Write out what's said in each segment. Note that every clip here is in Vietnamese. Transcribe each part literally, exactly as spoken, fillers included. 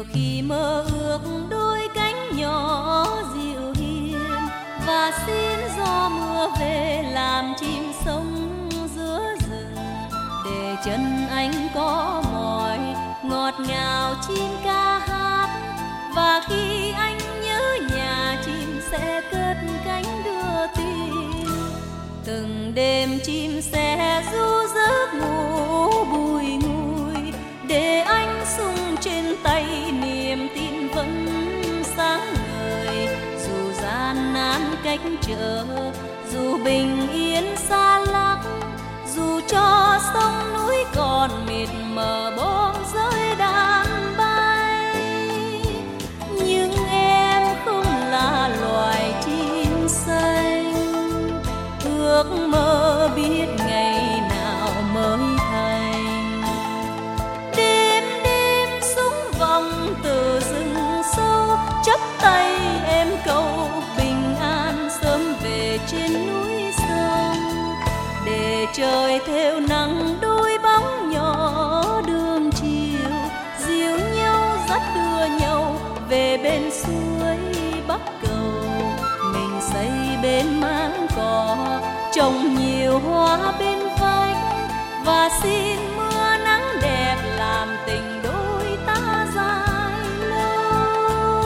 khi mơ ước đôi cánh nhỏ dịu hiền, và xin gió mưa về làm chim sống giữa rừng, để chân anh có mỏi ngọt ngào chim ca hát. Và khi anh nhớ nhà, chim sẽ cất cánh đưa tin. Từng đêm chim sẽ ru giấc ngủ bùi ngùi, để anh sung trên tay niềm tin vẫn sáng ngời. Dù gian nan cách trở, dù bình yên xa lắc, dù cho sông núi còn mịt mờ bom rơi đàn bay, nhưng em không là loài chim xanh. Ước mơ biết ngày nào mới thành. Đêm đêm súng vòng từ rừng sâu, chắp tay em cầu bình an sớm về trên núi sông, để trời theo nắng đôi bóng nhỏ đường chiều, dìu nhau dắt đưa nhau về bên suối Bắc Cầu. Mình xây bên máng cỏ, trồng nhiều hoa bên vách, và xin mưa nắng đẹp làm tình đôi ta dài lâu.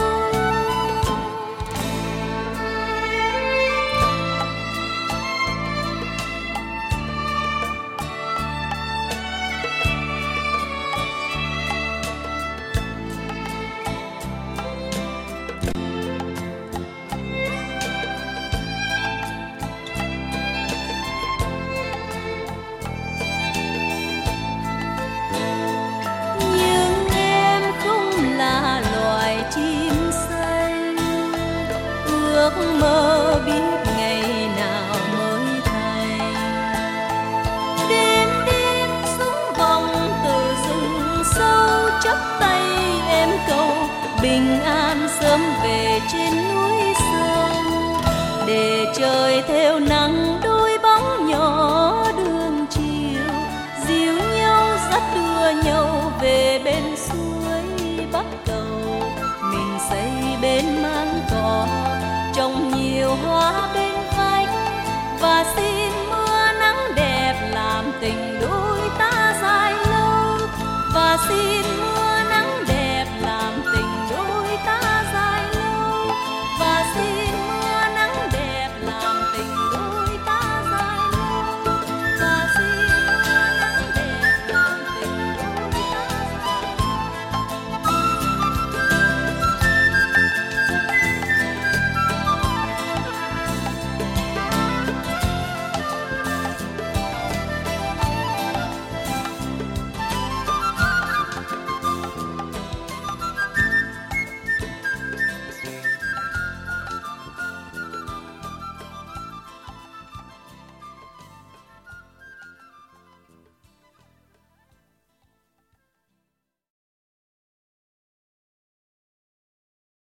Ước mơ biết ngày nào mới thành. Đêm đêm súng vòng từ rừng sâu, chắp tay em cầu bình an sớm về trên núi sông, để trời theo nắng đôi bóng nhỏ đường chiều, dìu nhau dắt đưa nhau về bên suối Bắc Cầu. Mình xây bên máng cỏ, trồng nhiều hoa bên vách, và xin mưa nắng đẹp làm tình đôi ta dài lâu. Và xin